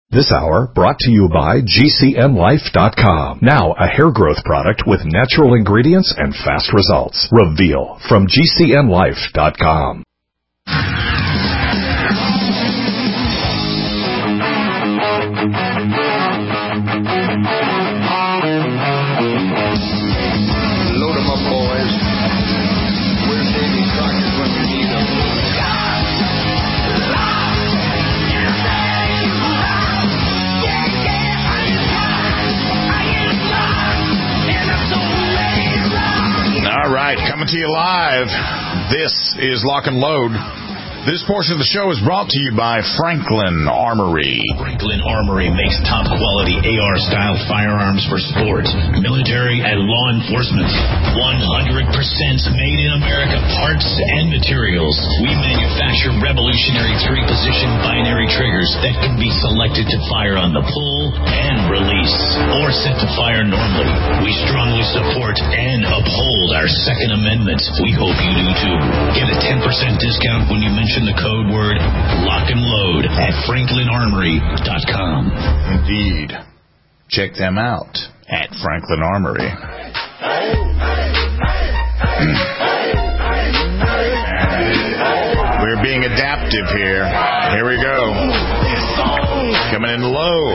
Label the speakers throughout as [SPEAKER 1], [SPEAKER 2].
[SPEAKER 1] This hour brought to you by GCNlife.com. Now a hair growth product with natural ingredients and fast results. Reveal from GCNlife.com.
[SPEAKER 2] Load 'em up, boys. Where's Davy Crockett when you need him? All right, coming to you live. This is Lock and Load. This portion of the show is brought to you by Franklin Armory.
[SPEAKER 3] Franklin Armory makes top-quality AR-style firearms for sport, military, and law enforcement. 100% made in America parts and materials. We manufacture revolutionary three-position binary triggers that can be selected to fire on the pull and release, or set to fire normally. We strongly support and uphold our Second Amendment. We hope you do too. Get a 10% discount when you mention the code word Lock and Load at FranklinArmory.com.
[SPEAKER 2] Indeed. Check them out at Franklin Armory. We're being adaptive here. Here we go. Coming in low.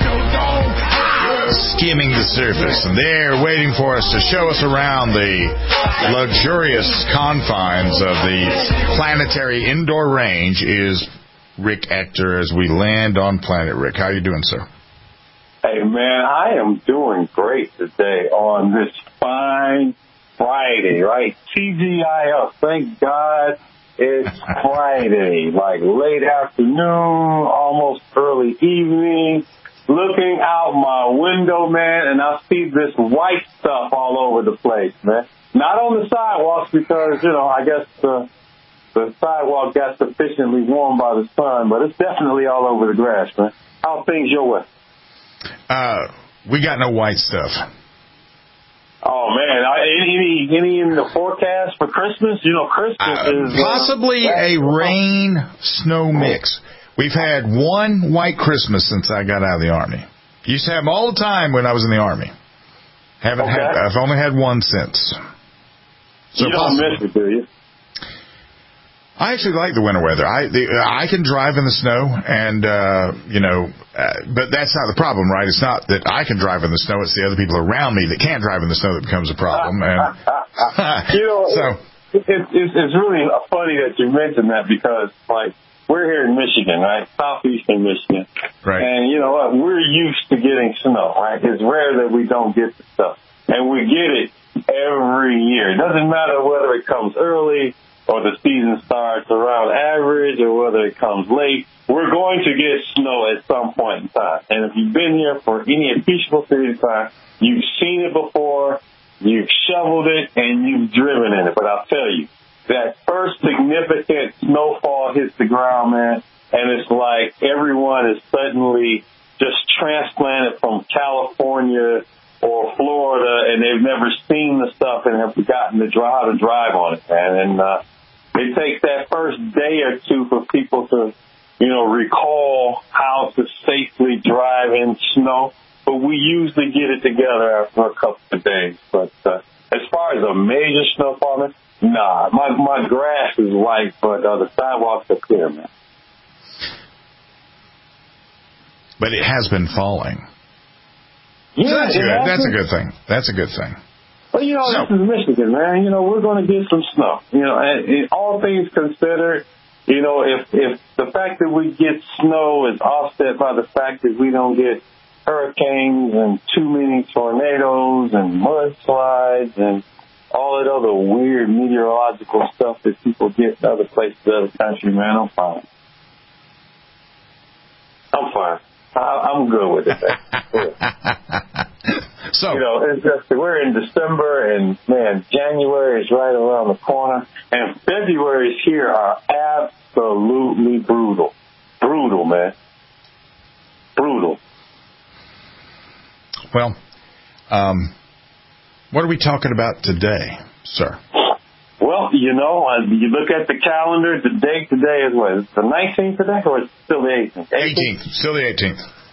[SPEAKER 2] Skimming the surface. And they're waiting for us to show us around the luxurious confines of the planetary indoor range is Rick Ector as we land on planet Rick. How you doing, sir?
[SPEAKER 4] Hey, man, I am doing great today on this fine Friday, right? TGIF, thank God it's Friday, like late afternoon, almost early evening. Looking out my window, man, and I see this white stuff all over the place, man. Not on the sidewalks because, I guess the sidewalk got sufficiently warmed by the sun, but it's definitely all over the grass, man. How are things your way?
[SPEAKER 2] We got no white stuff.
[SPEAKER 4] Oh, man. Any in the forecast for Christmas? Christmas is...
[SPEAKER 2] Possibly a rain-snow mix. We've had one white Christmas since I got out of the Army. Used to have them all the time when I was in the Army. I've only had one since. So
[SPEAKER 4] you don't miss it, do you?
[SPEAKER 2] I actually like the winter weather. I can drive in the snow, and but that's not the problem, right? It's not that I can drive in the snow; it's the other people around me that can't drive in the snow that becomes a problem. And
[SPEAKER 4] it's really funny that you mentioned that because, like, we're here in Michigan, right? Southeastern Michigan.
[SPEAKER 2] Right.
[SPEAKER 4] And you know what? We're used to getting snow, right? It's rare that we don't get the stuff. And we get it every year. It doesn't matter whether it comes early or the season starts around average or whether it comes late. We're going to get snow at some point in time. And if you've been here for any appreciable period of time, you've seen it before, you've shoveled it, and you've driven in it. But I'll tell you, that first significant snowfall hits the ground, man, and it's like everyone is suddenly just transplanted from California or Florida, and they've never seen the stuff and have forgotten how to drive on it, man. And it takes that first day or two for people to, recall how to safely drive in snow. But we usually get it together after a couple of days. But as far as a major snowfall, man, nah, my grass is white, but the sidewalks are clear, man.
[SPEAKER 2] But it has been falling.
[SPEAKER 4] Yeah,
[SPEAKER 2] so that's a good thing. That's a good thing.
[SPEAKER 4] Well, this is Michigan, man. We're going to get some snow. And all things considered, if the fact that we get snow is offset by the fact that we don't get hurricanes and too many tornadoes and mudslides and all that other weird meteorological stuff that people get in other places of the country, man, I'm fine. I'm good with it.
[SPEAKER 2] So,
[SPEAKER 4] it's just, we're in December, and, man, January is right around the corner, and February's here are absolutely brutal. Brutal, man. Brutal.
[SPEAKER 2] Well, what are we talking about today, sir?
[SPEAKER 4] Well, you look at the calendar, the date today is what? It's the 19th today, or it's still the 18th?
[SPEAKER 2] 18th. Still the 18th.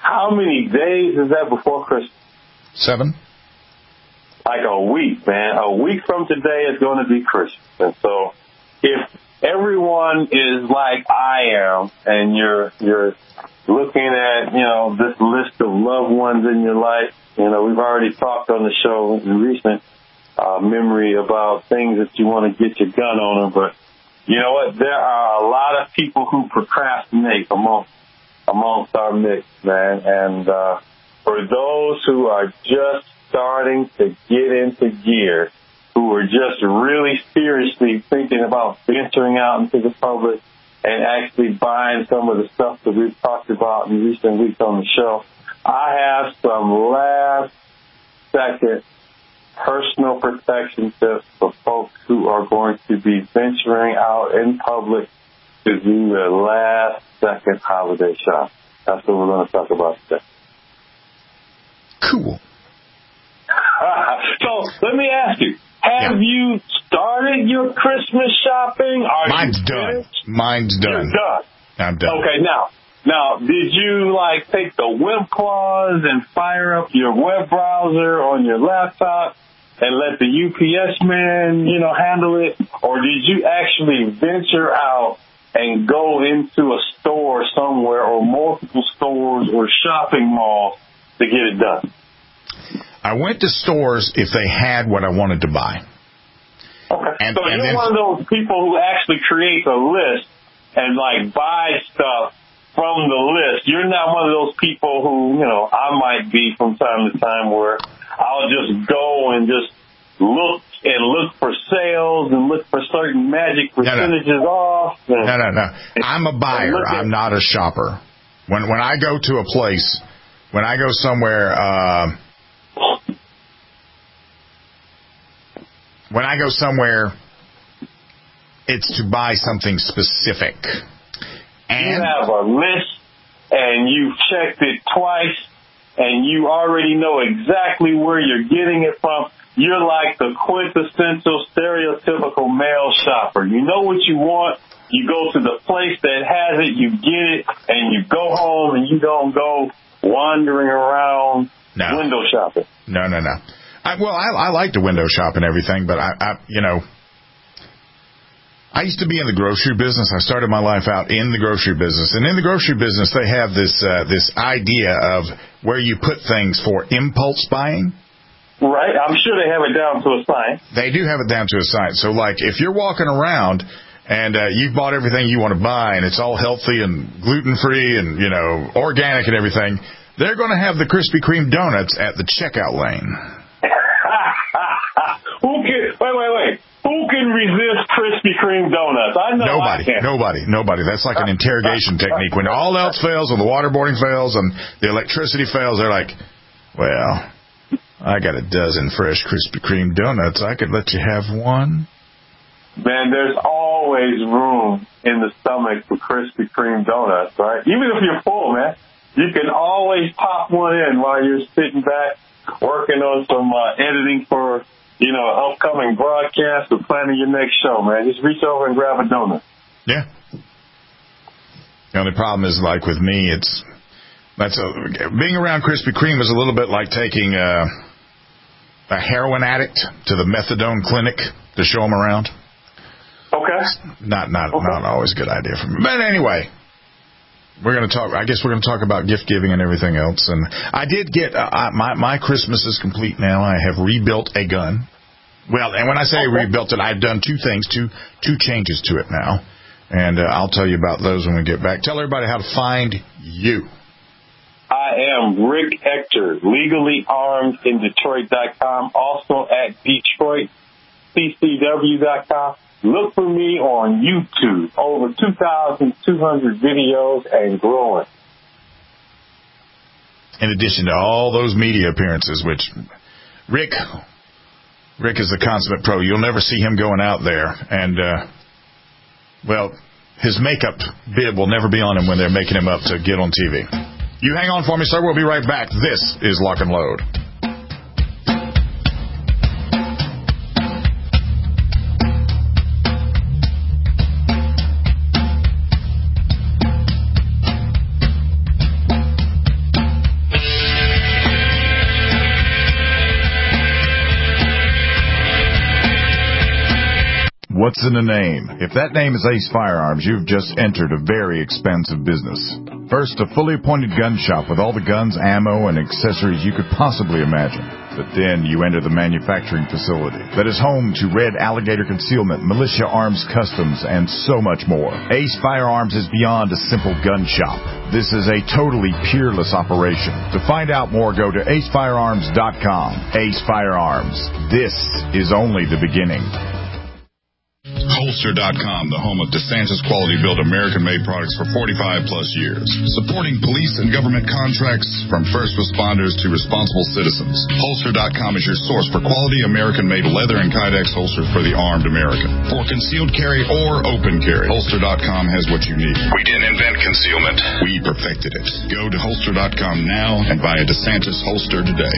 [SPEAKER 4] how many days is that before Christmas?
[SPEAKER 2] 7.
[SPEAKER 4] Like a week, man. A week from today is going to be Christmas. And so if everyone is like I am and you're looking at, this list of loved ones in your life, we've already talked on the show in recent memory about things that you want to get your gun on them. But you know what? There are a lot of people who procrastinate amongst our midst, man. And for those who are just starting to get into gear, who are just really seriously thinking about venturing out into the public and actually buying some of the stuff that we've talked about in recent weeks on the show, I have some last-second personal protection tips for folks who are going to be venturing out in public to do their last-second holiday shop. That's what we're going to talk about today.
[SPEAKER 2] Cool.
[SPEAKER 4] So let me ask you, have you started your Christmas shopping?
[SPEAKER 2] Mine's done.
[SPEAKER 4] You're done.
[SPEAKER 2] I'm done.
[SPEAKER 4] Okay, now, did you take the web clause and fire up your web browser on your laptop and let the UPS man, handle it? Or did you actually venture out and go into a store somewhere or multiple stores or shopping malls to get it done?
[SPEAKER 2] I went to stores if they had what I wanted to buy.
[SPEAKER 4] Okay. So you're one of those people who actually creates a list and buy stuff from the list. You're not one of those people who, I might be from time to time, where I'll just go and just look for sales and look for certain magic percentages off.
[SPEAKER 2] No. I'm a buyer. I'm not a shopper. When I go to a place, when I go somewhere, it's to buy something specific. And
[SPEAKER 4] you have a list, and you've checked it twice, and you already know exactly where you're getting it from. You're like the quintessential, stereotypical male shopper. You know what you want. You go to the place that has it, you get it, and you go home, and you don't go wandering around window shopping.
[SPEAKER 2] No. I like to window shop and everything, but I used to be in the grocery business. I started my life out in the grocery business. And in the grocery business, they have this idea of where you put things for impulse buying.
[SPEAKER 4] Right. I'm sure they have it down to a science.
[SPEAKER 2] They do have it down to a science. So, if you're walking around and you've bought everything you want to buy and it's all healthy and gluten-free and, organic and everything, they're going to have the Krispy Kreme donuts at the checkout lane.
[SPEAKER 4] Wait. Who can resist Krispy Kreme donuts? I know I can.
[SPEAKER 2] Nobody. That's like an interrogation technique. When all else fails, when the waterboarding fails and the electricity fails, they're like, well, I got a dozen fresh Krispy Kreme donuts. I could let you have one.
[SPEAKER 4] Man, there's always room in the stomach for Krispy Kreme donuts, right? Even if you're full, man, you can always pop one in while you're sitting back working on some editing for, upcoming broadcast or planning your next show, man. Just reach over and grab a donut.
[SPEAKER 2] Yeah. The only problem is, with me, being around Krispy Kreme is a little bit like taking a heroin addict to the methadone clinic to show them around.
[SPEAKER 4] Okay.
[SPEAKER 2] Not always a good idea for me. But anyway, we're going to talk. I guess we're going to talk about gift giving and everything else. And I did get my Christmas is complete now. I have rebuilt a gun. Well, and when I say rebuilt it, I've done two things, two changes to it now. And I'll tell you about those when we get back. Tell everybody how to find you.
[SPEAKER 4] I am Rick Ector, legallyarmedindetroit.com, also at DetroitCCW.com. Look for me on YouTube. Over 2,200 videos and growing.
[SPEAKER 2] In addition to all those media appearances, which Rick is a consummate pro. You'll never see him going out there. And, his makeup bib will never be on him when they're making him up to get on TV. You hang on for me, sir. We'll be right back. This is Lock and Load. What's in a name? If that name is Ace Firearms, you've just entered a very expansive business. First, a fully appointed gun shop with all the guns, ammo, and accessories you could possibly imagine. But then you enter the manufacturing facility that is home to Red Alligator Concealment, Militia Arms Customs, and so much more. Ace Firearms is beyond a simple gun shop. This is a totally peerless operation. To find out more, go to acefirearms.com. Ace Firearms. This is only the beginning.
[SPEAKER 5] Holster.com, the home of DeSantis quality-built American-made products for 45-plus years. Supporting police and government contracts from first responders to responsible citizens. Holster.com is your source for quality American-made leather and Kydex holsters for the armed American. For concealed carry or open carry, Holster.com has what you need. We didn't invent concealment. We perfected it. Go to Holster.com now and buy a DeSantis holster today.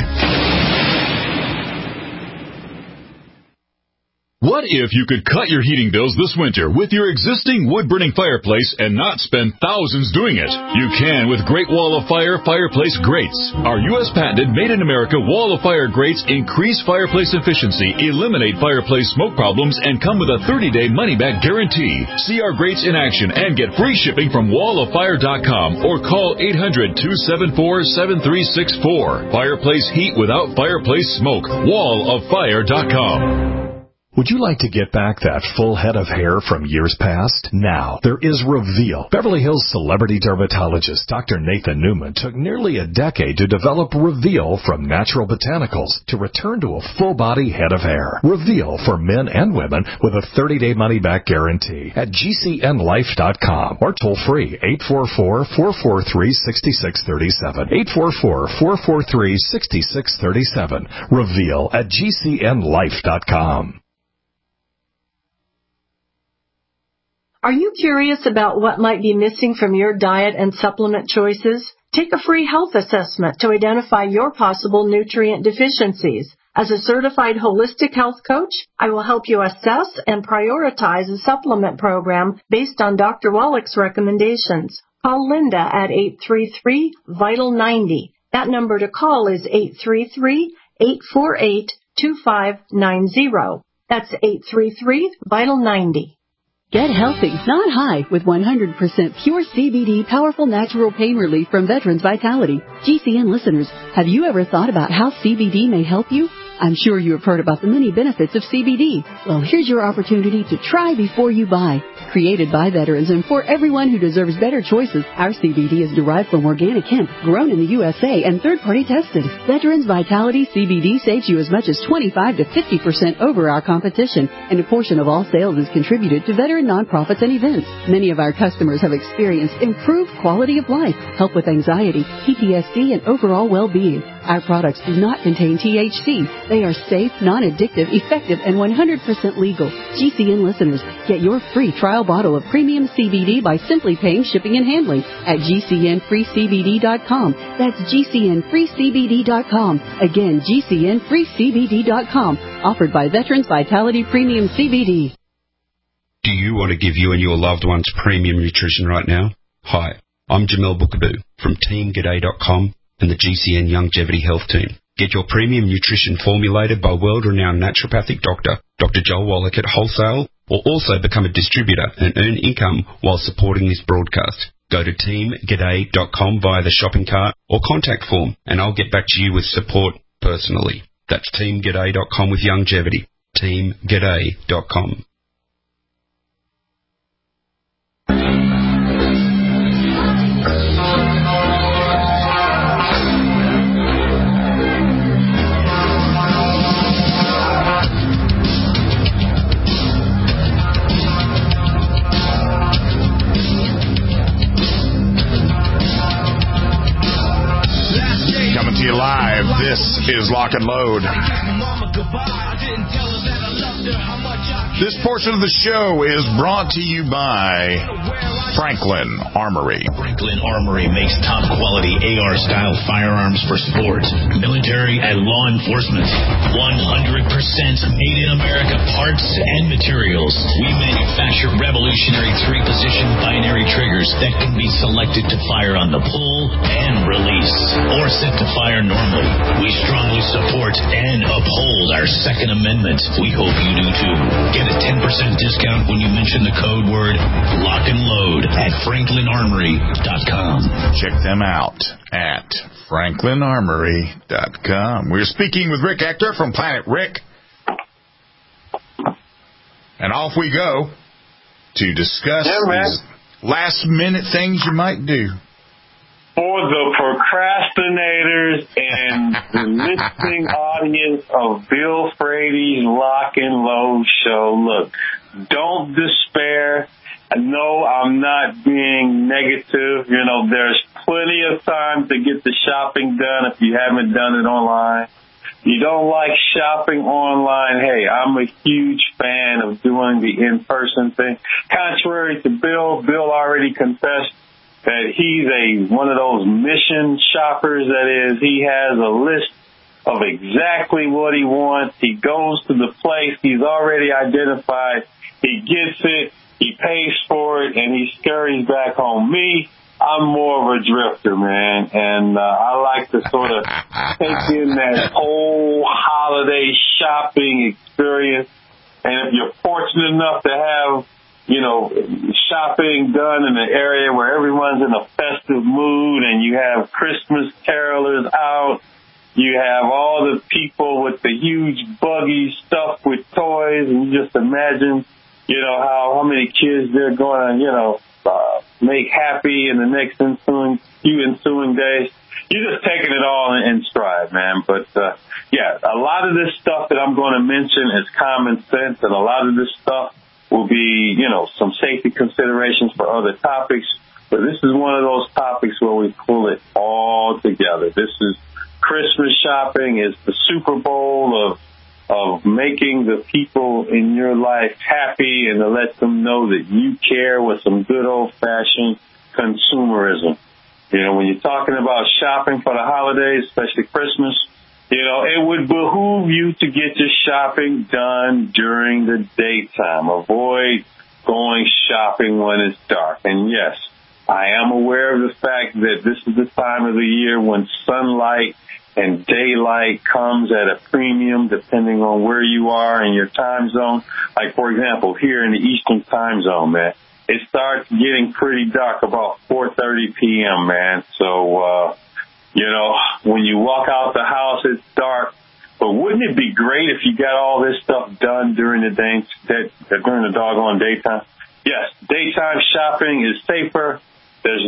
[SPEAKER 6] What if you could cut your heating bills this winter with your existing wood-burning fireplace and not spend thousands doing it? You can with Great Wall of Fire fireplace grates. Our U.S. patented made-in-America Wall of Fire grates increase fireplace efficiency, eliminate fireplace smoke problems, and come with a 30-day money-back guarantee. See our grates in action and get free shipping from walloffire.com or call 800-274-7364. Fireplace heat without fireplace smoke. walloffire.com.
[SPEAKER 1] Would you like to get back that full head of hair from years past? Now, there is Reveal. Beverly Hills celebrity dermatologist Dr. Nathan Newman took nearly a decade to develop Reveal from natural botanicals to return to a full-body head of hair. Reveal for men and women with a 30-day money-back guarantee at GCNlife.com or toll-free 844-443-6637. 844-443-6637. Reveal at GCNlife.com.
[SPEAKER 7] Are you curious about what might be missing from your diet and supplement choices? Take a free health assessment to identify your possible nutrient deficiencies. As a certified holistic health coach, I will help you assess and prioritize a supplement program based on Dr. Wallach's recommendations. Call Linda at 833-VITAL-90. That number to call is 833-848-2590. That's 833-VITAL-90.
[SPEAKER 8] Get healthy, not high, with 100% pure CBD powerful natural pain relief from Veterans Vitality. GCN listeners, have you ever thought about how CBD may help you? I'm sure you have heard about the many benefits of CBD. Well, here's your opportunity to try before you buy. Created by veterans and for everyone who deserves better choices, our CBD is derived from organic hemp, grown in the USA, and third-party tested. Veterans Vitality CBD saves you as much as 25 to 50% over our competition, and a portion of all sales is contributed to veteran nonprofits and events. Many of our customers have experienced improved quality of life, help with anxiety, PTSD, and overall well-being. Our products do not contain THC. They are safe, non-addictive, effective, and 100% legal. GCN listeners, get your free trial bottle of premium CBD by simply paying shipping and handling at GCNFreeCBD.com. That's GCNFreeCBD.com. Again, GCNFreeCBD.com. Offered by Veterans Vitality Premium CBD.
[SPEAKER 9] Do you want to give you and your loved ones premium nutrition right now? Hi, I'm Jamel Bookaboo from TeamGaday.com and the GCN Longevity Health Team. Get your premium nutrition formulated by world-renowned naturopathic doctor, Dr. Joel Wallach at Wholesale, or also become a distributor and earn income while supporting this broadcast. Go to TeamGaday.com via the shopping cart or contact form, and I'll get back to you with support personally. That's TeamGaday.com with longevity. TeamGaday.com.
[SPEAKER 2] Live. This is Lock and Load. This portion of the show is brought to you by Franklin Armory.
[SPEAKER 3] Franklin Armory makes top-quality AR-style firearms for sport, military, and law enforcement. 100% made in America parts and materials. We manufacture revolutionary 3-position binary triggers that can be selected to fire on the pull and release. ice or set to fire normally. We strongly support and uphold our Second Amendment. We hope you do too. Get a 10% discount when you mention the code word Lock and Load at FranklinArmory.com.
[SPEAKER 2] Check them out at FranklinArmory.com. We're speaking with Rick Ector from Planet Rick. And off we go to discuss these last-minute things you might do.
[SPEAKER 4] For the procrastinators and the listening audience of Bill Frady's Lock and Load show, look, don't despair. No, I'm not being negative. You know, there's plenty of time to get the shopping done if you haven't done it online. You don't like shopping online, hey, I'm a huge fan of doing the in-person thing. Contrary to Bill already confessed that he's one of those mission shoppers. That is, he has a list of exactly what he wants. He goes to the place he's already identified. He gets it, he pays for it, and he scurries back home. Me, I'm more of a drifter, man, and I like to sort of take in that whole holiday shopping experience. And if you're fortunate enough to have, you know, shopping done in an area where everyone's in a festive mood and you have Christmas carolers out, you have all the people with the huge buggies stuffed with toys, and you just imagine, you know, how many kids they're going to, you know, make happy in the next few ensuing days. You're just taking it all in stride, man. But, yeah, a lot of this stuff that I'm going to mention is common sense, and a lot of this stuff will be, you know, some safety considerations for other topics. But this is one of those topics where we pull it all together. This is Christmas shopping. It's the Super Bowl of making the people in your life happy and to let them know that you care with some good old-fashioned consumerism. You know, when you're talking about shopping for the holidays, especially Christmas, you know, it would behoove you to get your shopping done during the daytime. Avoid going shopping when it's dark. And yes, I am aware of the fact that this is the time of the year when sunlight and daylight comes at a premium depending on where you are in your time zone. Like, for example, here in the Eastern time zone, man, it starts getting pretty dark about 4:30 p.m., man. So, you know, when you walk out the house, it's dark. But wouldn't it be great if you got all this stuff done during the day, during the doggone daytime? Yes, daytime shopping is safer. There's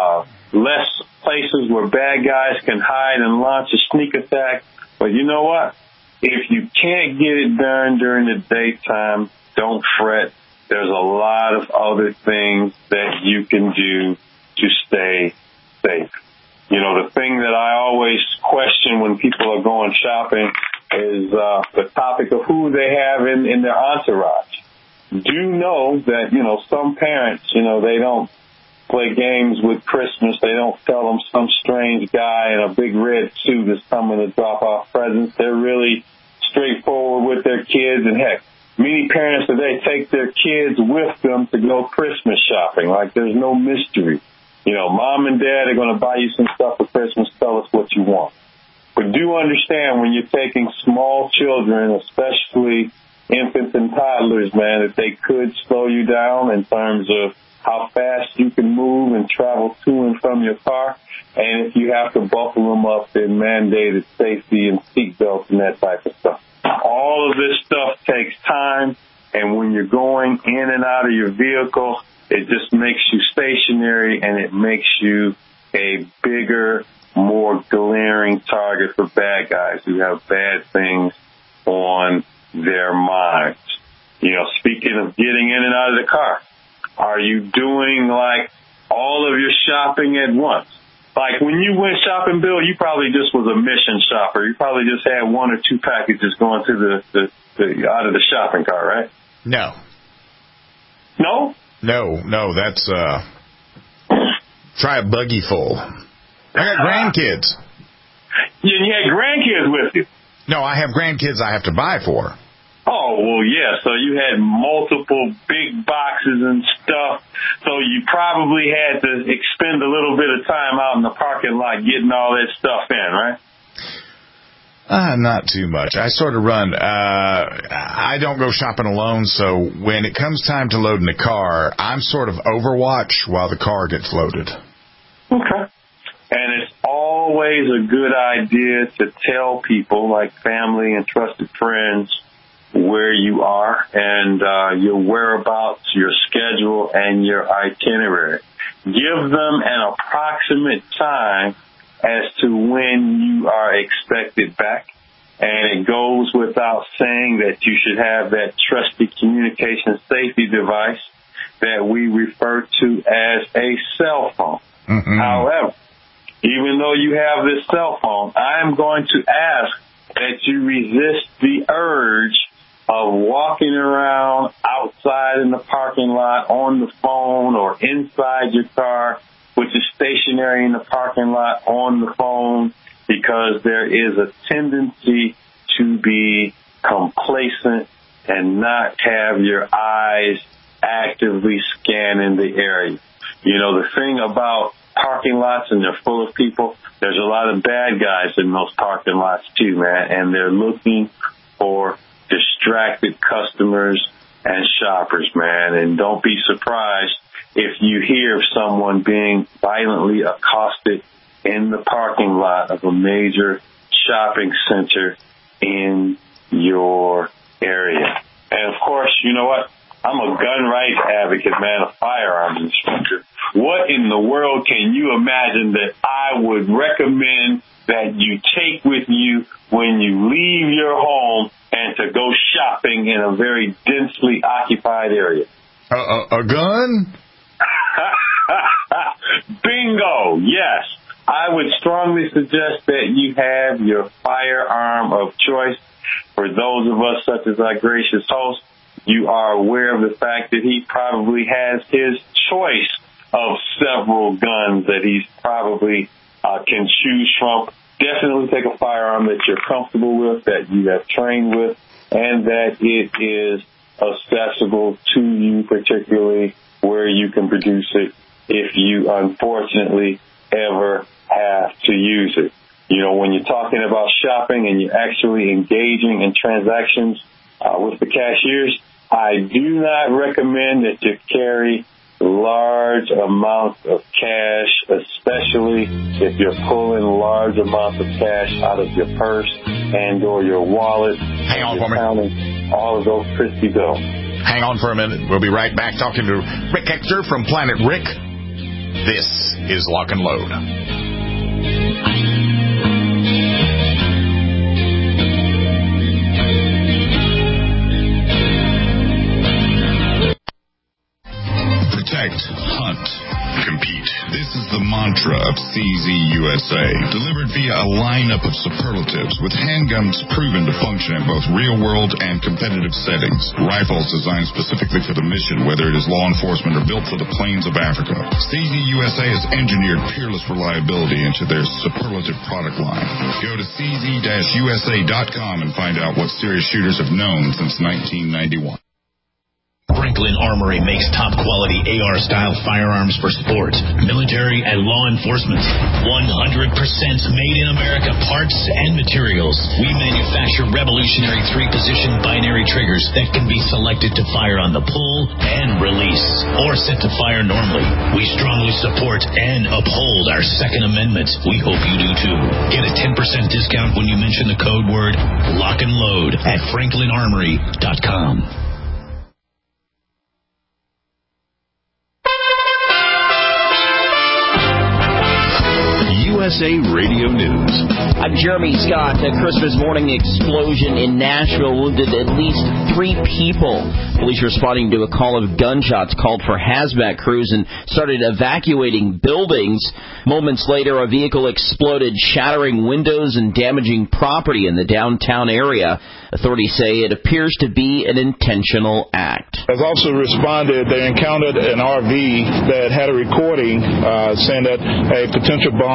[SPEAKER 4] less places where bad guys can hide and launch a sneak attack. But you know what? If you can't get it done during the daytime, don't fret. There's a lot of other things that you can do to stay safe. You know, the thing that I always question when people are going shopping is the topic of who they have in their entourage. Do know that, you know, some parents, you know, they don't play games with Christmas. They don't tell them some strange guy in a big red suit is coming to drop off presents. They're really straightforward with their kids. And heck, many parents today take their kids with them to go Christmas shopping. Like there's no mystery. You know, mom and dad are going to buy you some stuff for Christmas. Tell us what you want. But do understand when you're taking small children, especially infants and toddlers, man, that they could slow you down in terms of how fast you can move and travel to and from your car. And if you have to buckle them up, then mandated safety and seat belts and that type of stuff. All of this stuff takes time. And when you're going in and out of your vehicle, it just makes you stationary and it makes you a bigger, more glaring target for bad guys who have bad things on their minds. You know, speaking of getting in and out of the car, are you doing like all of your shopping at once? Like when you went shopping, Bill, you probably just was a mission shopper. You probably just had one or two packages going through the out of the shopping cart, right?
[SPEAKER 2] No.
[SPEAKER 4] No?
[SPEAKER 2] No, that's try a buggy full. I got grandkids.
[SPEAKER 4] You had grandkids with you?
[SPEAKER 2] No, I have grandkids I have to buy for.
[SPEAKER 4] Oh, well, yeah. So you had multiple big boxes and stuff. So you probably had to expend a little bit of time out in the parking lot getting all that stuff in, right?
[SPEAKER 2] Not too much. I sort of run. I don't go shopping alone, so when it comes time to load in the car, I'm sort of overwatch while the car gets loaded.
[SPEAKER 4] Okay. And it's always a good idea to tell people, like family and trusted friends, where you are and your whereabouts, your schedule, and your itinerary. Give them an approximate time as to when you are expected back. And it goes without saying that you should have that trusted communication safety device that we refer to as a cell phone. Mm-hmm. However, even though you have this cell phone, I'm going to ask that you resist the urge of walking around outside in the parking lot on the phone or inside your car, which is stationary in the parking lot on the phone, because there is a tendency to be complacent and not have your eyes actively scanning the area. You know, the thing about parking lots, and they're full of people, there's a lot of bad guys in those parking lots too, man, and they're looking for distracted customers and shoppers, man. And don't be surprised if you hear of someone being violently accosted in the parking lot of a major shopping center in your area. And, of course, you know what? I'm a gun rights advocate, man, a firearms instructor. What in the world can you imagine that I would recommend that you take with you when you leave your home and to go shopping in a very densely occupied area?
[SPEAKER 2] A gun?
[SPEAKER 4] Bingo, yes. I would strongly suggest that you have your firearm of choice. For those of us such as our gracious host, you are aware of the fact that he probably has his choice of several guns that he's probably can choose from. Definitely take a firearm that you're comfortable with, that you have trained with, and that it is accessible to you, particularly where you can produce it if you unfortunately ever have to use it. You know, when you're talking about shopping and you're actually engaging in transactions with the cashiers, I do not recommend that you carry large amounts of cash, especially if you're pulling large amounts of cash out of your purse and or your wallet.
[SPEAKER 2] Hang on for me.
[SPEAKER 4] Counting all of those crispy bills.
[SPEAKER 2] Hang on for a minute. We'll be right back talking to Rick Hector from Planet Rick. This is Lock and Load.
[SPEAKER 5] Protect, hunt, compete. This is the mantra of CZ USA, delivered via a lineup of superlatives with handguns proven to function in both real-world and competitive settings. Rifles designed specifically for the mission, whether it is law enforcement or built for the plains of Africa. CZ USA has engineered peerless reliability into their superlative product line. Go to cz-usa.com and find out what serious shooters have known since 1991.
[SPEAKER 3] Franklin Armory makes top-quality AR-style firearms for sport, military, and law enforcement. 100% made in America parts and materials. We manufacture revolutionary 3-position binary triggers that can be selected to fire on the pull and release, or set to fire normally. We strongly support and uphold our Second Amendment. We hope you do too. Get a 10% discount when you mention the code word Lock and Load at franklinarmory.com.
[SPEAKER 6] USA Radio News.
[SPEAKER 10] I'm Jeremy Scott. A Christmas morning explosion in Nashville wounded at least 3 people. Police responding to a call of gunshots called for hazmat crews and started evacuating buildings. Moments later, a vehicle exploded, shattering windows and damaging property in the downtown area. Authorities say it appears to be an intentional act.
[SPEAKER 11] As officers responded, they encountered an RV that had a recording saying that a potential bomb would detonate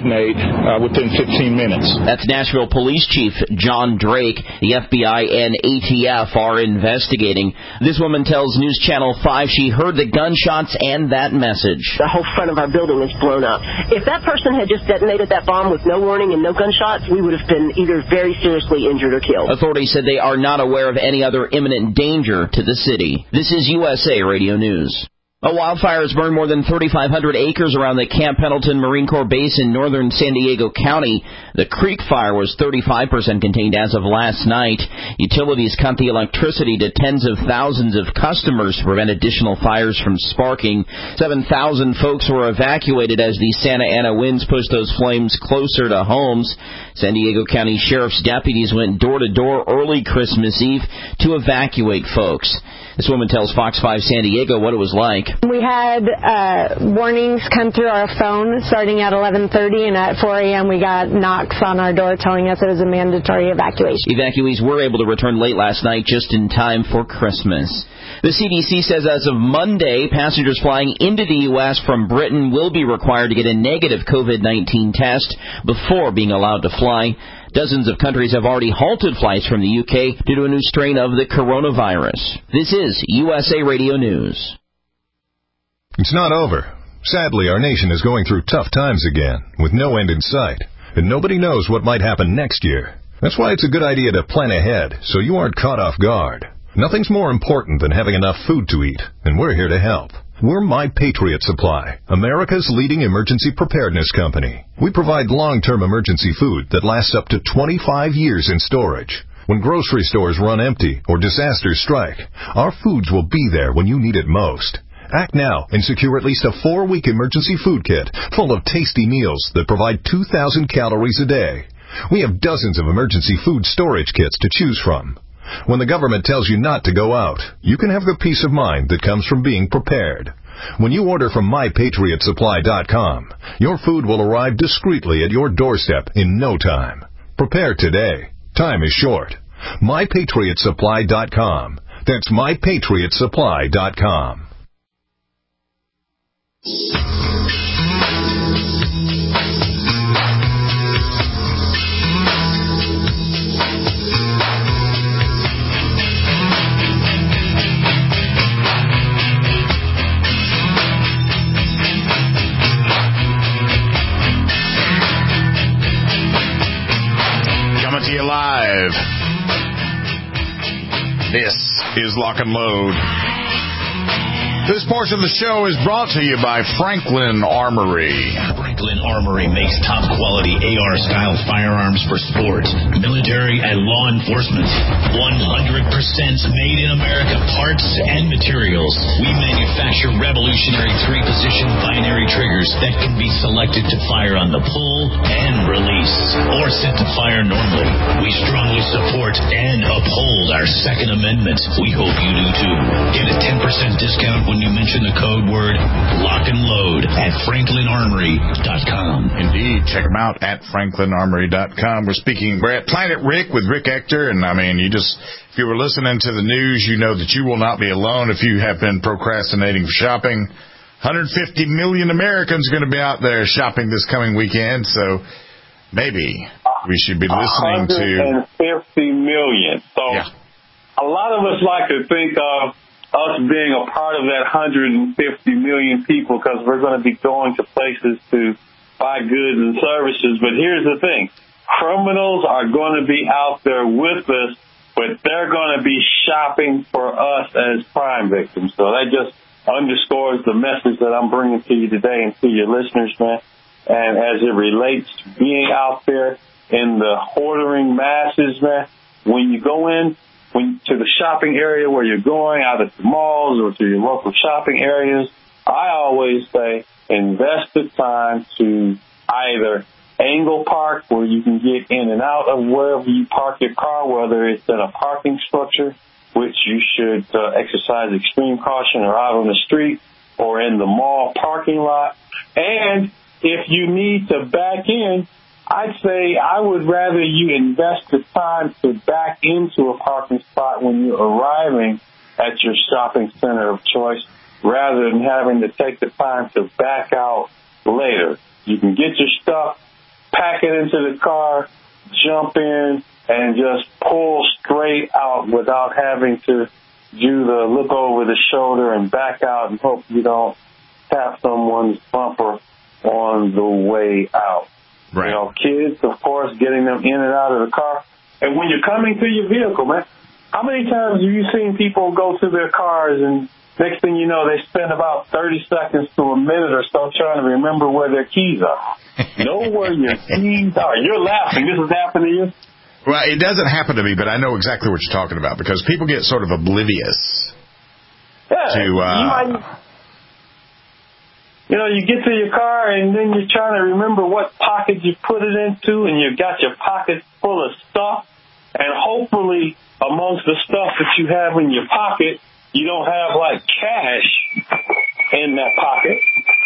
[SPEAKER 11] detonate within 15 minutes.
[SPEAKER 10] That's Nashville Police Chief John Drake. The FBI and ATF are investigating. This woman tells News Channel 5 she heard the gunshots and that message.
[SPEAKER 12] The whole front of our building is blown up. If that person had just detonated that bomb with no warning and no gunshots, we would have been either very seriously injured or killed.
[SPEAKER 10] Authorities said they are not aware of any other imminent danger to the city. This is USA Radio News. A wildfire has burned more than 3,500 acres around the Camp Pendleton Marine Corps Base in northern San Diego County. The Creek Fire was 35% contained as of last night. Utilities cut the electricity to tens of thousands of customers to prevent additional fires from sparking. 7,000 folks were evacuated as the Santa Ana winds pushed those flames closer to homes. San Diego County Sheriff's deputies went door to door early Christmas Eve to evacuate folks. This woman tells Fox 5 San Diego what it was like.
[SPEAKER 13] We had warnings come through our phone starting at 11:30, and at 4 a.m. we got knocks on our door telling us it was a mandatory evacuation.
[SPEAKER 10] Evacuees were able to return late last night just in time for Christmas. The CDC says as of Monday, passengers flying into the U.S. from Britain will be required to get a negative COVID-19 test before being allowed to fly. Dozens of countries have already halted flights from the U.K. due to a new strain of the coronavirus. This is USA Radio News.
[SPEAKER 14] It's not over. Sadly, our nation is going through tough times again, with no end in sight, and nobody knows what might happen next year. That's why it's a good idea to plan ahead, so you aren't caught off guard. Nothing's more important than having enough food to eat, and we're here to help. We're My Patriot Supply, America's leading emergency preparedness company. We provide long-term emergency food that lasts up to 25 years in storage. When grocery stores run empty or disasters strike, our foods will be there when you need it most. Act now and secure at least a 4-week emergency food kit full of tasty meals that provide 2,000 calories a day. We have dozens of emergency food storage kits to choose from. When the government tells you not to go out, you can have the peace of mind that comes from being prepared. When you order from MyPatriotSupply.com, your food will arrive discreetly at your doorstep in no time. Prepare today. Time is short. MyPatriotSupply.com. That's MyPatriotSupply.com.
[SPEAKER 2] To you live. This is Lock and Load. This portion of the show is brought to you by Franklin Armory.
[SPEAKER 3] Franklin Armory makes top-quality AR-style firearms for sports, military, and law enforcement. 100% made in America parts and materials. We manufacture revolutionary 3-position binary triggers that can be selected to fire on the pull and release, or set to fire normally. We strongly support and uphold our Second Amendment. We hope you do too. Get a 10% discount when you mention the code word Lock and Load at FranklinArmory.com.
[SPEAKER 2] Indeed, check them out at FranklinArmory.com. We're speaking at Planet Rick with Rick Ector, and I mean, if you were listening to the news, you know that you will not be alone if you have been procrastinating for shopping. 150 million Americans are going to be out there shopping this coming weekend, so maybe we should be listening to
[SPEAKER 4] 150 million. So yeah. A lot of us like to think of us being a part of that 150 million people because we're going to be going to places to buy goods and services. But here's the thing. Criminals are going to be out there with us, but they're going to be shopping for us as crime victims. So that just underscores the message that I'm bringing to you today and to your listeners, man. And as it relates to being out there in the hoarding masses, man, when you go in, to the shopping area where you're going, either to malls or to your local shopping areas, I always say invest the time to either angle park, where you can get in and out of wherever you park your car, whether it's in a parking structure, which you should exercise extreme caution, or out on the street or in the mall parking lot. And if you need to back in, I'd say I would rather you invest the time to back into a parking spot when you're arriving at your shopping center of choice, rather than having to take the time to back out later. You can get your stuff pack it into the car, jump in, and just pull straight out without having to do the look over the shoulder and back out and hope you don't tap someone's bumper on the way out.
[SPEAKER 2] Right.
[SPEAKER 4] You know, kids, of course, getting them in and out of the car. And when you're coming to your vehicle, man, how many times have you seen people go to their cars and next thing you know, they spend about 30 seconds to a minute or so trying to remember where their keys are? Know where your keys are. You're laughing. This has happened to you?
[SPEAKER 2] Well, it doesn't happen to me, but I know exactly what you're talking about because people get sort of oblivious
[SPEAKER 4] you get to your car and then you're trying to remember what pocket you put it into and you've got your pockets full of stuff. And hopefully amongst the stuff that you have in your pocket, you don't have like cash in that pocket.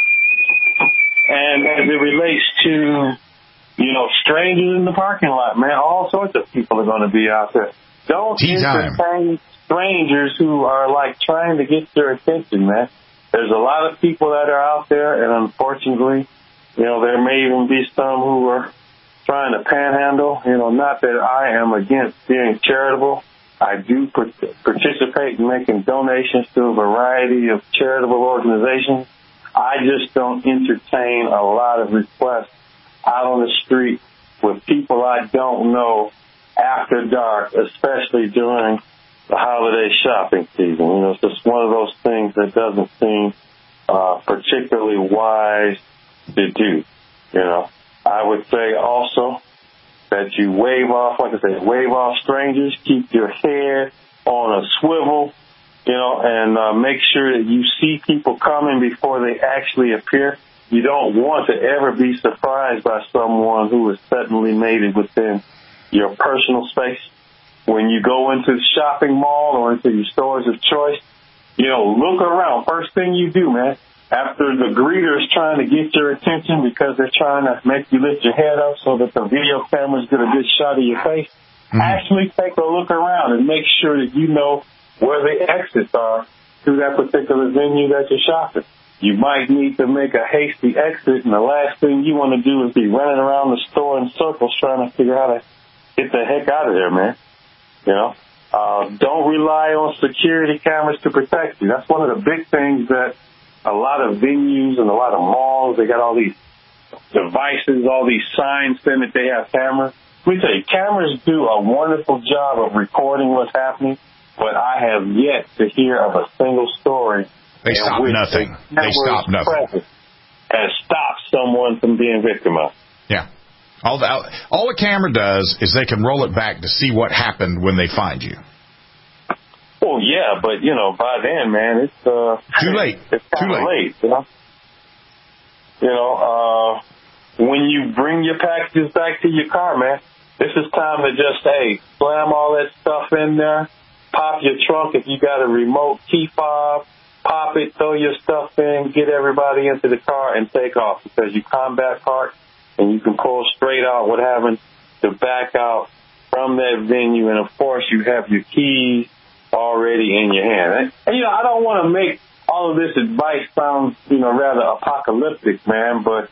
[SPEAKER 4] And as it relates to, strangers in the parking lot, man, all sorts of people are going to be out there. Don't entertain strangers who are like trying to get your attention, man. There's a lot of people that are out there, and unfortunately, there may even be some who are trying to panhandle. Not that I am against being charitable. I do participate in making donations to a variety of charitable organizations. I just don't entertain a lot of requests out on the street with people I don't know after dark, especially during the holiday shopping season. It's just one of those things that doesn't seem particularly wise to do. I would say also that you wave off strangers, keep your head on a swivel, and make sure that you see people coming before they actually appear. You don't want to ever be surprised by someone who has suddenly made it within your personal space. When you go into the shopping mall or into your stores of choice, look around. First thing you do, man, after the greeter is trying to get your attention because they're trying to make you lift your head up so that the video cameras get a good shot of your face, actually take a look around and make sure that you know where the exits are to that particular venue that you're shopping. You might need to make a hasty exit, and the last thing you want to do is be running around the store in circles trying to figure out how to get the heck out of there, man. Don't rely on security cameras to protect you. That's one of the big things that a lot of venues and a lot of malls, they got all these devices, all these signs saying that they have cameras. Let me tell you, cameras do a wonderful job of recording what's happening, but I have yet to hear of a single story.
[SPEAKER 2] They stop nothing. They stop nothing.
[SPEAKER 4] And stop someone from being victimized.
[SPEAKER 2] Yeah. All the camera does is they can roll it back to see what happened when they find you.
[SPEAKER 4] Well, yeah, but, by then, man, it's
[SPEAKER 2] too late.
[SPEAKER 4] It's kind of late, when you bring your packages back to your car, man, this is time to just, slam all that stuff in there, pop your trunk if you got a remote key fob, pop it, throw your stuff in, get everybody into the car, and take off because you combat park. And you can pull straight out without having to back out from that venue. And, of course, you have your keys already in your hand. And I don't want to make all of this advice sound, rather apocalyptic, man. But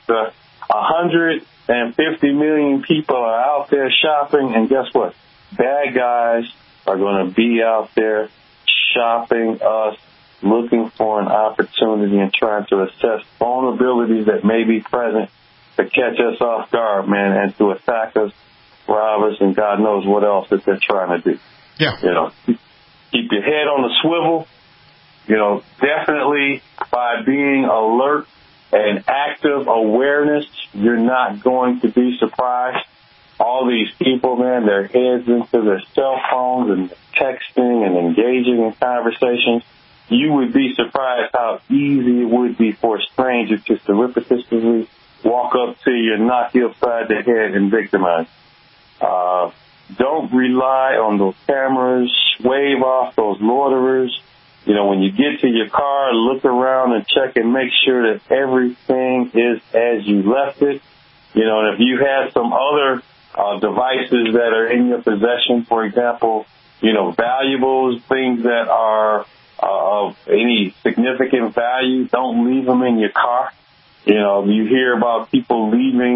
[SPEAKER 4] 150 million people are out there shopping. And guess what? Bad guys are going to be out there shopping us, looking for an opportunity and trying to assess vulnerabilities that may be present to catch us off guard, man, and to attack us, rob us, and God knows what else that they're trying to do.
[SPEAKER 2] Yeah.
[SPEAKER 4] Keep your head on the swivel. Definitely by being alert and active awareness, you're not going to be surprised. All these people, man, their heads into their cell phones and texting and engaging in conversations. You would be surprised how easy it would be for a stranger to surreptitiously walk up to you, knock you upside the head, and victimize. Don't rely on those cameras. Wave off those loiterers. When you get to your car, look around and check and make sure that everything is as you left it. And if you have some other devices that are in your possession, for example, valuables, things that are of any significant value, don't leave them in your car. You hear about people leaving,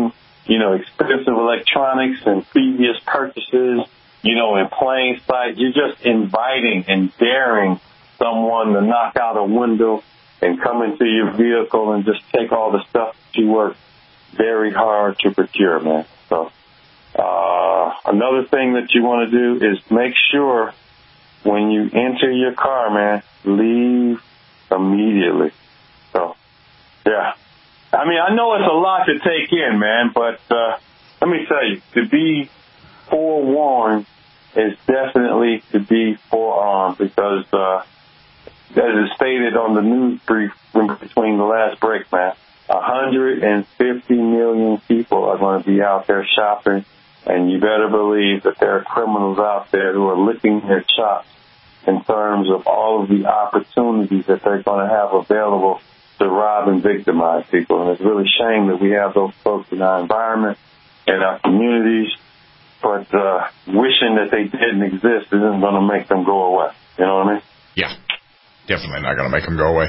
[SPEAKER 4] expensive electronics and previous purchases, in plain sight. You're just inviting and daring someone to knock out a window and come into your vehicle and just take all the stuff that you worked very hard to procure, man. So another thing that you want to do is make sure when you enter your car, man, leave immediately. So, yeah. I mean, I know it's a lot to take in, man, but let me tell you, to be forewarned is definitely to be forearmed, because as is stated on the news brief between the last break, man, 150 million people are going to be out there shopping, and you better believe that there are criminals out there who are licking their chops in terms of all of the opportunities that they're going to have available to rob and victimize people. And it's really a shame that we have those folks in our environment, in our communities, but wishing that they didn't exist isn't going to make them go away. You know what I mean?
[SPEAKER 2] Yeah, definitely not going to make them go away.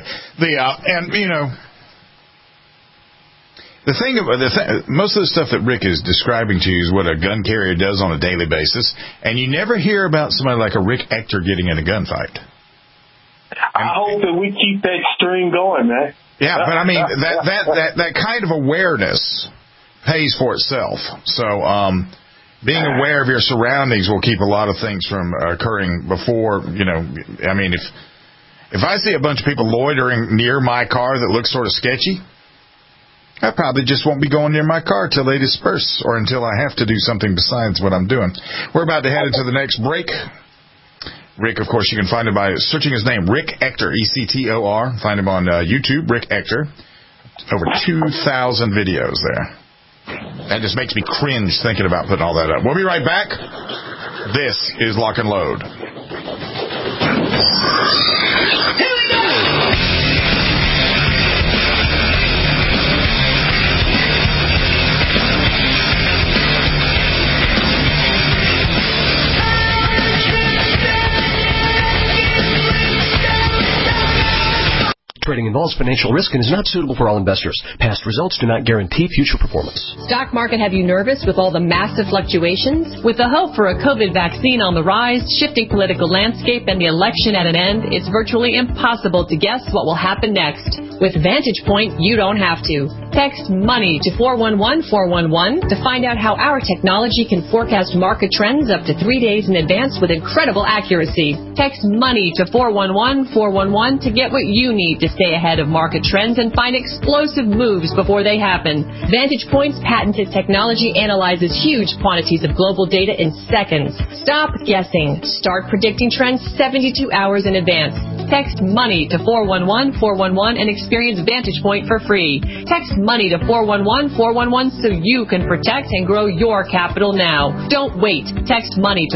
[SPEAKER 2] Most of the stuff that Rick is describing to you is what a gun carrier does on a daily basis, and you never hear about somebody like a Rick Ector getting in a gunfight.
[SPEAKER 4] I hope that we keep that stream going, man.
[SPEAKER 2] Yeah, but I mean that kind of awareness pays for itself. So being aware of your surroundings will keep a lot of things from occurring before. I mean, if I see a bunch of people loitering near my car that looks sort of sketchy, I probably just won't be going near my car till they disperse or until I have to do something besides what I'm doing. We're about to head into the next break. Rick, of course, you can find him by searching his name, Rick Ector, E-C-T-O-R. Find him on YouTube, Rick Ector. Over 2,000 videos there. That just makes me cringe thinking about putting all that up. We'll be right back. This is Lock and Load.
[SPEAKER 15] Trading involves financial risk and is not suitable for all investors. Past results do not guarantee future performance.
[SPEAKER 16] Stock market have you nervous with all the massive fluctuations? With the hope for a COVID vaccine on the rise, shifting political landscape, and the election at an end, it's virtually impossible to guess what will happen next. With Vantage Point, you don't have to. Text MONEY to 411-411 to find out how our technology can forecast market trends up to 3 days in advance with incredible accuracy. Text MONEY to 411-411 to get what you need to stay ahead of market trends and find explosive moves before they happen. Vantage Point's patented technology analyzes huge quantities of global data in seconds. Stop guessing. Start predicting trends 72 hours in advance. Text MONEY to 411-411 and experience Vantage Point for free. Text MONEY to 411-411 so you can protect and grow your capital now. Don't wait. Text MONEY to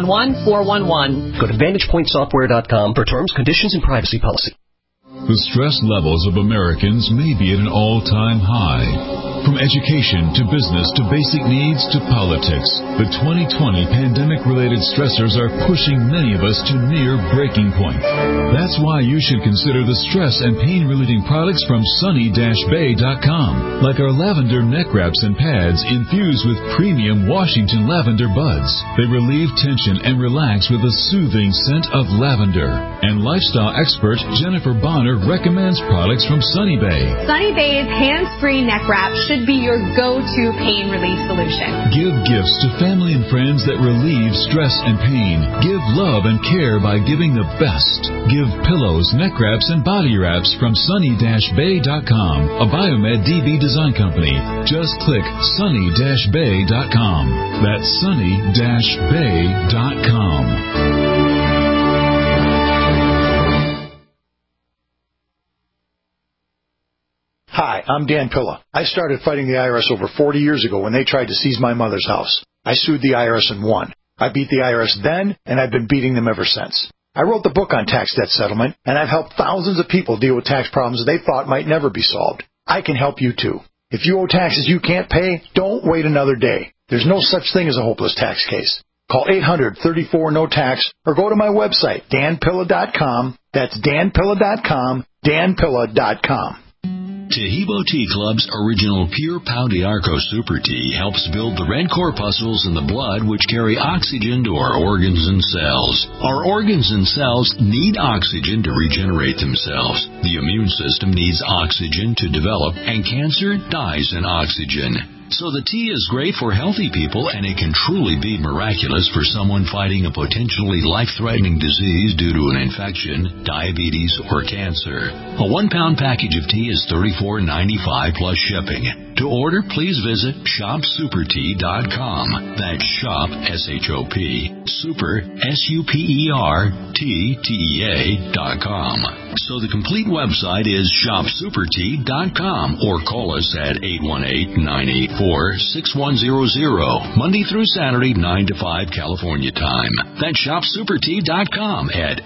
[SPEAKER 16] 411-411.
[SPEAKER 15] Go to VantagePointSoftware.com for terms, conditions, and privacy policy.
[SPEAKER 6] The stress levels of Americans may be at an all-time high. From education to business to basic needs to politics, the 2020 pandemic-related stressors are pushing many of us to near breaking point. That's why you should consider the stress and pain-relieving products from Sunny-Bay.com, like our lavender neck wraps and pads infused with premium Washington lavender buds. They relieve tension and relax with a soothing scent of lavender. And lifestyle expert Jennifer Bonner recommends products from Sunny Bay.
[SPEAKER 17] Sunny Bay's hands-free neck wrap should be your go-to pain relief solution.
[SPEAKER 6] Give gifts to family and friends that relieve stress and pain. Give love and care by giving the best. Give pillows, neck wraps, and body wraps from Sunny-Bay.com, a Biomed DB design company. Just click Sunny-Bay.com. That's Sunny-Bay.com.
[SPEAKER 18] Hi, I'm Dan Pilla. I started fighting the IRS over 40 years ago when they tried to seize my mother's house. I sued the IRS and won. I beat the IRS then, and I've been beating them ever since. I wrote the book on tax debt settlement, and I've helped thousands of people deal with tax problems they thought might never be solved. I can help you too. If you owe taxes you can't pay, don't wait another day. There's no such thing as a hopeless tax case. Call 800-34-NO-TAX or go to my website, danpilla.com. That's danpilla.com, danpilla.com.
[SPEAKER 19] Tahibo Tea Club's original Pure Pau d'Arco Super Tea helps build the red corpuscles in the blood which carry oxygen to our organs and cells. Our organs and cells need oxygen to regenerate themselves. The immune system needs oxygen to develop, and cancer dies in oxygen. So the tea is great for healthy people, and it can truly be miraculous for someone fighting a potentially life-threatening disease due to an infection, diabetes, or cancer. A 1-pound package of tea is $34.95 plus shipping. To order, please visit shopsupertea.com. That's shop, S-H-O-P, super, S-U-P-E-R-T-T-E-A.com. So the complete website is shopsupertea.com, or call us at 818-984-6100, Monday through Saturday, 9 to 5 California time. That's shopsupertea.com at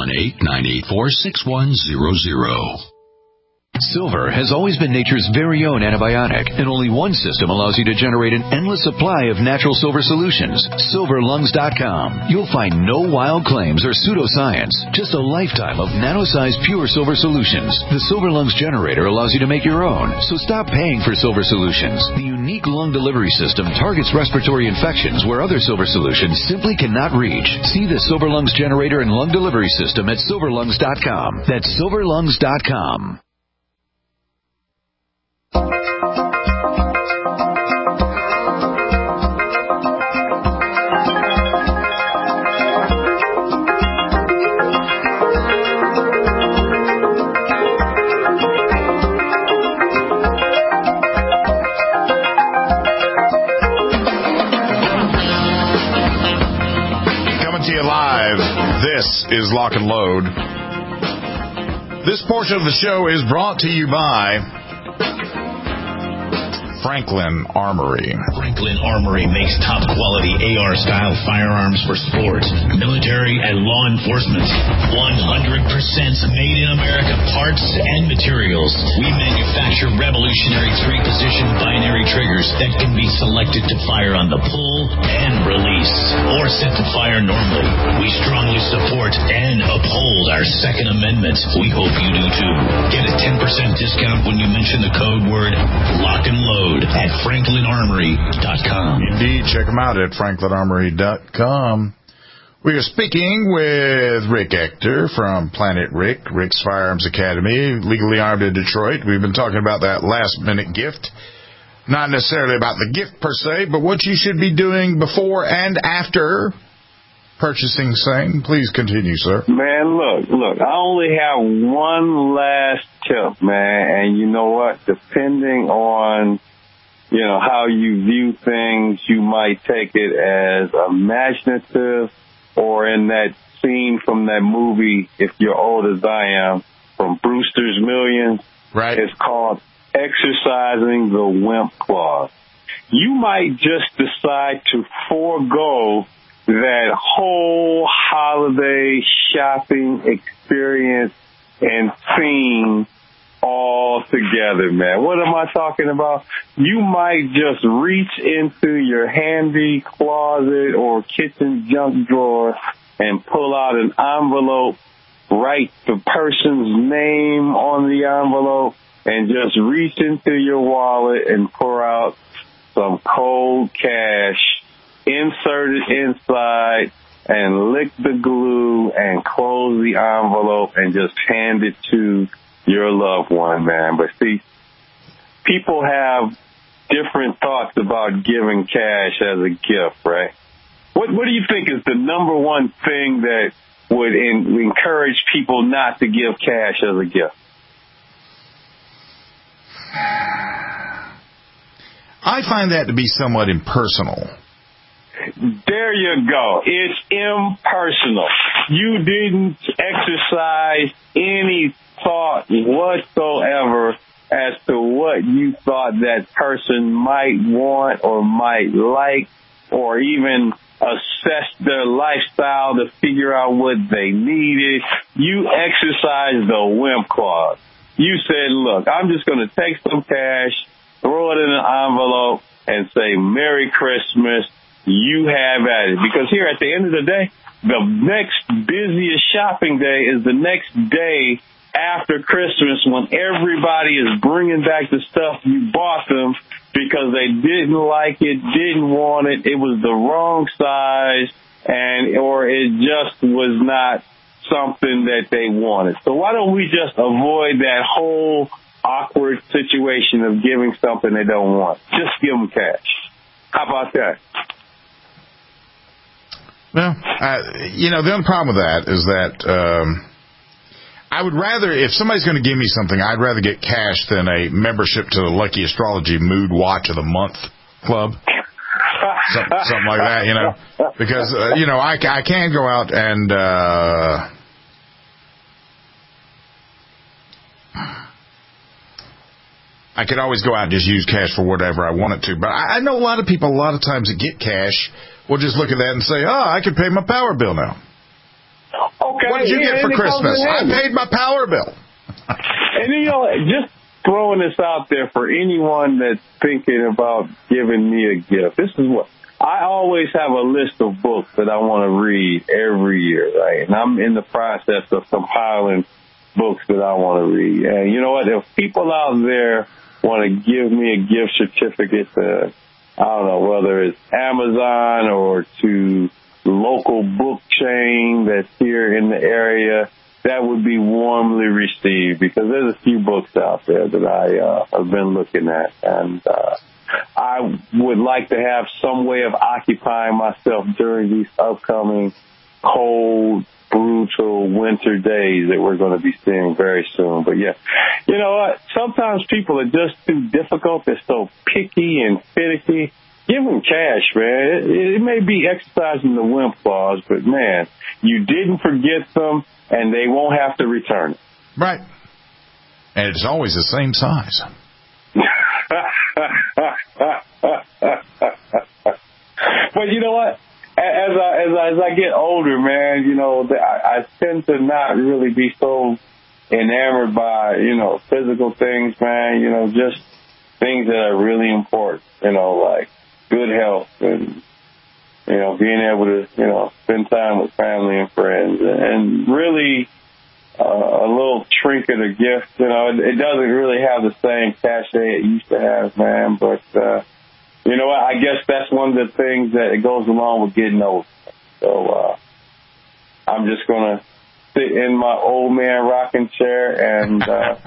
[SPEAKER 19] 818-984-6100.
[SPEAKER 20] Silver has always been nature's very own antibiotic, and only one system allows you to generate an endless supply of natural silver solutions. SilverLungs.com. You'll find no wild claims or pseudoscience, just a lifetime of nano-sized pure silver solutions. The Silver Lungs generator allows you to make your own, so stop paying for silver solutions. The unique lung delivery system targets respiratory infections where other silver solutions simply cannot reach. See the Silver Lungs generator and lung delivery system at SilverLungs.com. That's SilverLungs.com.
[SPEAKER 2] This is Lock and Load. This portion of the show is brought to you by Franklin Armory.
[SPEAKER 3] Franklin Armory makes top-quality AR-style firearms for sport, military, and law enforcement. 100% made in America parts and materials. We manufacture revolutionary 3-position binary triggers that can be selected to fire on the pull and release, or set to fire normally. We strongly support and uphold our Second Amendment. We hope you do too. Get a 10% discount when you mention the code word Lock and Load at FranklinArmory.com.
[SPEAKER 2] Indeed, check them out at FranklinArmory.com. We are speaking with Rick Ector from Planet Rick, Rick's Firearms Academy, legally armed in Detroit. We've been talking about that last-minute gift. Not necessarily about the gift per se, but what you should be doing before and after purchasing something. Please continue, sir.
[SPEAKER 4] Man, look, I only have one last tip, man, and you know what? Depending on how you view things, you might take it as imaginative, or in that scene from that movie, if you're old as I am, from Brewster's Millions.
[SPEAKER 2] Right.
[SPEAKER 4] It's called Exercising the Wimp Clause. You might just decide to forego that whole holiday shopping experience and scene all together, man. What am I talking about? You might just reach into your handy closet or kitchen junk drawer and pull out an envelope, write the person's name on the envelope, and just reach into your wallet and pour out some cold cash, insert it inside, and lick the glue and close the envelope and just hand it to your loved one, man. But see, people have different thoughts about giving cash as a gift, right? What do you think is the number one thing that would encourage people not to give cash as a gift?
[SPEAKER 2] I find that to be somewhat impersonal.
[SPEAKER 4] There you go. It's impersonal. You didn't exercise any thought whatsoever as to what you thought that person might want or might like, or even assess their lifestyle to figure out what they needed. You exercised the wimp clause. You said, look, I'm just going to take some cash, throw it in an envelope, and say, Merry Christmas. You have at it. Because here at the end of the day, the next busiest shopping day is the next day after Christmas when everybody is bringing back the stuff you bought them because they didn't like it, didn't want it, it was the wrong size, or it just was not something that they wanted. So why don't we just avoid that whole awkward situation of giving something they don't want? Just give them cash. How about that?
[SPEAKER 2] Well, the only problem with that is that I would rather, if somebody's going to give me something, I'd rather get cash than a membership to the Lucky Astrology Mood Watch of the Month Club. Something like that, because, I can go out and, I could always go out and just use cash for whatever I wanted to. But I know a lot of people, a lot of times that get cash, will just look at that and say, I can pay my power bill now.
[SPEAKER 4] Okay.
[SPEAKER 2] What did you get for Christmas? I paid my power bill.
[SPEAKER 4] And, just throwing this out there for anyone that's thinking about giving me a gift. This is what I always have a list of books that I want to read every year, right? And I'm in the process of compiling books that I want to read. And you know what? If people out there want to give me a gift certificate to, I don't know, whether it's Amazon or to local book chain that's here in the area, that would be warmly received because there's a few books out there that I have been looking at, and I would like to have some way of occupying myself during these upcoming cold, brutal winter days that we're going to be seeing very soon. But yeah, you know what? Sometimes people are just too difficult. They're so picky and finicky. Give them cash, man. It may be exercising the wimp clause, but, man, you didn't forget them, and they won't have to return it.
[SPEAKER 2] Right. And it's always the same size.
[SPEAKER 4] But you know what? As I get older, man, I tend to not really be so enamored by, physical things, man, just things that are really important, like good health and, being able to, spend time with family and friends and really a little trinket or gift. It doesn't really have the same cachet it used to have, man, but, you know what? I guess that's one of the things that goes along with getting old. So, I'm just going to sit in my old man rocking chair and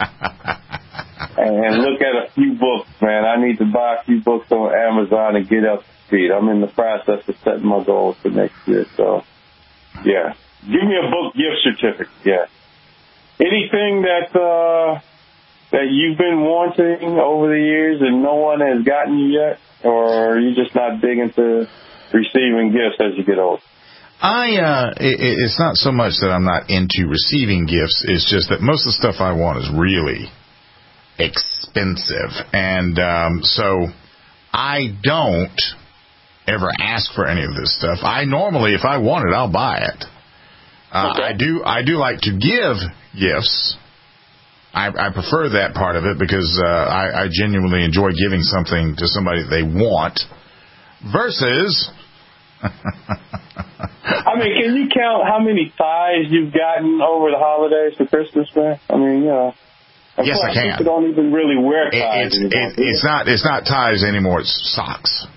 [SPEAKER 4] look at a few books, man. I need to buy a few books on Amazon and get up to speed. I'm in the process of setting my goals for next year. So, yeah. Give me a book gift certificate, yeah. Anything that you've been wanting over the years and no one has gotten you yet? Or are you just not big into receiving gifts as you get older?
[SPEAKER 2] It's not so much that I'm not into receiving gifts. It's just that most of the stuff I want is really expensive. And so I don't ever ask for any of this stuff. I normally, if I want it, I'll buy it. Okay. I do like to give gifts. I prefer that part of it because I genuinely enjoy giving something to somebody that they want versus...
[SPEAKER 4] I mean, can you count how many ties you've gotten over the holidays for Christmas, man? I mean,
[SPEAKER 2] yes, I can.
[SPEAKER 4] People don't even really wear ties anymore.
[SPEAKER 2] It's not ties anymore. It's socks.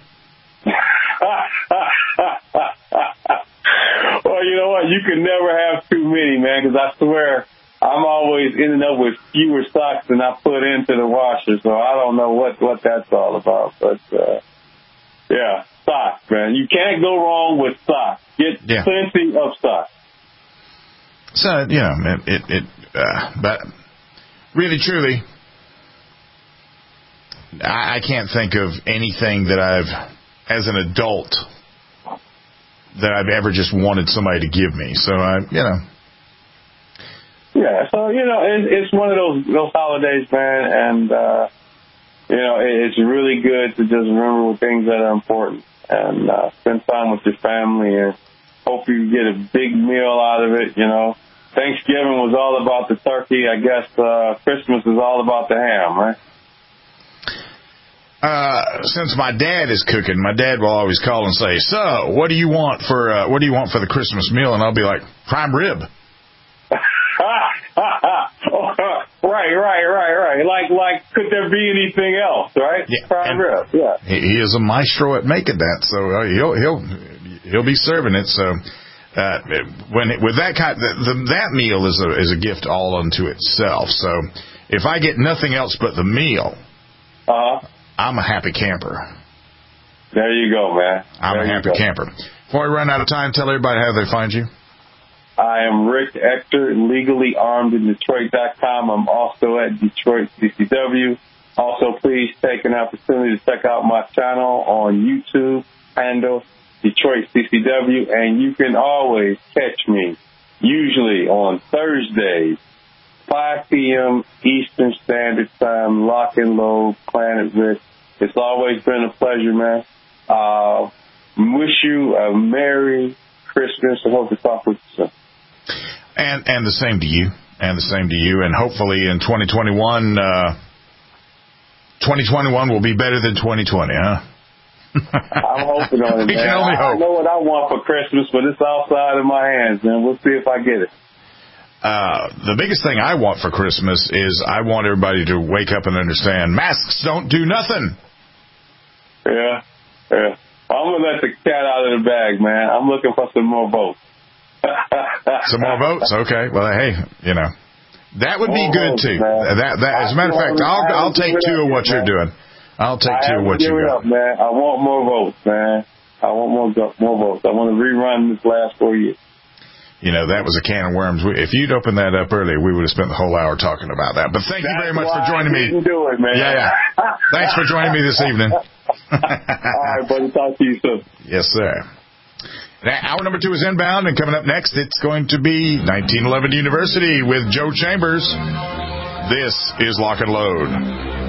[SPEAKER 4] Well, you know what? You can never have too many, man, because I swear I'm always ending up with fewer socks than I put into the washer, so I don't know what that's all about. But, yeah, socks, man. You can't go wrong with socks. Get plenty of socks.
[SPEAKER 2] So, but really, truly, I can't think of anything that as an adult, that I've ever just wanted somebody to give me. So,
[SPEAKER 4] Yeah, so, it's one of those holidays, man, and, it's really good to just remember things that are important and spend time with your family and hope you get a big meal out of it, Thanksgiving was all about the turkey. I guess Christmas is all about the ham, right?
[SPEAKER 2] Since my dad is cooking, my dad will always call and say, "So, what do you want for the Christmas meal?" And I'll be like, "Prime rib."
[SPEAKER 4] Oh, Right. Like, could there be anything else, right?
[SPEAKER 2] Yeah.
[SPEAKER 4] Prime rib, yeah.
[SPEAKER 2] He is a maestro at making that, so he'll be serving it. So with that kind, that meal is a gift all unto itself. So if I get nothing else but the meal, I'm a happy camper.
[SPEAKER 4] There you go, man.
[SPEAKER 2] I'm a happy camper. Before we run out of time, tell everybody how they find you.
[SPEAKER 4] I am Rick Ector, legally armed in Detroit.com. I'm also at Detroit CCW. Also, please take an opportunity to check out my channel on YouTube, handle Detroit CCW, and you can always catch me, usually on Thursdays, 5 p.m. Eastern Standard Time, Lock and Load, Planet Rick. It's always been a pleasure, man. Wish you a Merry Christmas and hope to talk with you soon.
[SPEAKER 2] And the same to you. And the same to you. And hopefully in 2021, 2021 will be better than 2020, huh?
[SPEAKER 4] I'm hoping on it, man.
[SPEAKER 2] We can only hope.
[SPEAKER 4] I know what I want for Christmas, but it's outside of my hands, man. We'll see if I get it.
[SPEAKER 2] The biggest thing I want for Christmas is I want everybody to wake up and understand masks don't do nothing.
[SPEAKER 4] Yeah. I'm going to let the cat out of the bag, man. I'm looking for some more votes.
[SPEAKER 2] Some more votes? Okay. Well, hey, that would be good, too. That, as a matter of fact, I'll take two of what you're doing. I'll take two of what you got.
[SPEAKER 4] Man. I want more votes, man. I want more votes. I want to rerun this last 4 years.
[SPEAKER 2] That was a can of worms. If you'd opened that up earlier, we would have spent the whole hour talking about that. But thank you very much for joining me.
[SPEAKER 4] Do it, man.
[SPEAKER 2] Yeah. Thanks for joining me this evening.
[SPEAKER 4] All right, buddy. Talk to you soon.
[SPEAKER 2] Yes, sir. Now, hour number 2 is inbound, and coming up next, it's going to be 1911 University with Joe Chambers. This is Lock and Load.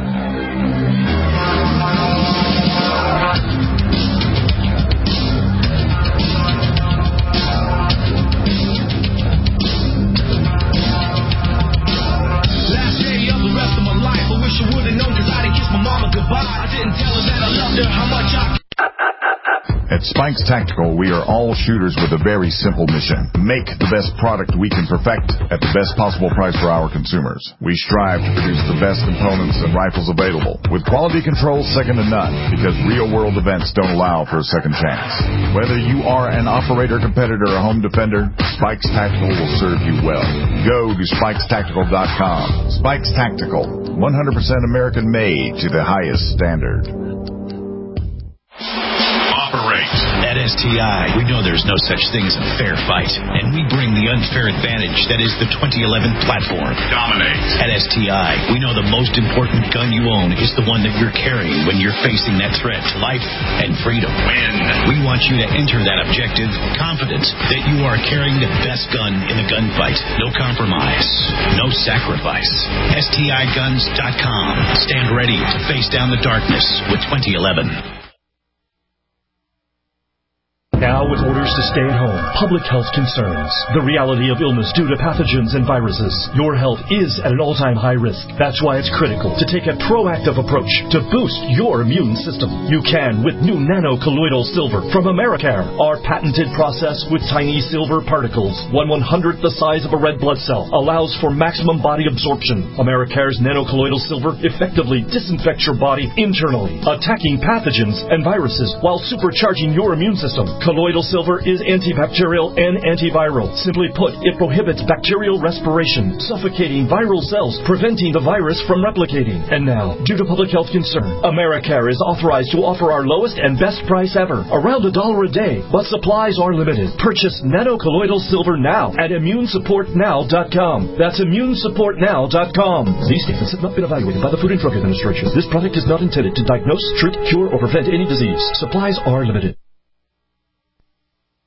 [SPEAKER 2] At Spikes Tactical, we are all shooters with a very simple mission. Make the best product we can perfect at the best possible price for our consumers. We strive to produce the best components and rifles available, with quality control second to none, because real-world events don't allow for a second chance. Whether you are an operator, competitor, or home defender, Spikes Tactical will serve you well. Go to SpikesTactical.com. Spikes Tactical, 100% American-made to the highest standard.
[SPEAKER 3] At STI, we know there's no such thing as a fair fight, and we bring the unfair advantage that is the 2011 platform. Dominate. At STI, we know the most important gun you own is the one that you're carrying when you're facing that threat to life and freedom. Win. We want you to enter that objective confident that you are carrying the best gun in the gunfight. No compromise. No sacrifice. STIguns.com. Stand ready to face down the darkness with 2011.
[SPEAKER 21] Now with orders to stay at home, public health concerns, the reality of illness due to pathogens and viruses, your health is at an all-time high risk. That's why it's critical to take a proactive approach to boost your immune system. You can with new nano-colloidal silver from Americare. Our patented process with tiny silver particles, 1/100th the size of a red blood cell, allows for maximum body absorption. Americare's nano-colloidal silver effectively disinfects your body internally, attacking pathogens and viruses while supercharging your immune system. Colloidal silver is antibacterial and antiviral. Simply put, it prohibits bacterial respiration, suffocating viral cells, preventing the virus from replicating. And now, due to public health concern, Americare is authorized to offer our lowest and best price ever, around $1 a day, but supplies are limited. Purchase nano-colloidal silver now at ImmuneSupportNow.com. That's ImmuneSupportNow.com. These statements have not been evaluated by the Food and Drug Administration. This product is not intended to diagnose, treat, cure, or prevent any disease. Supplies are limited.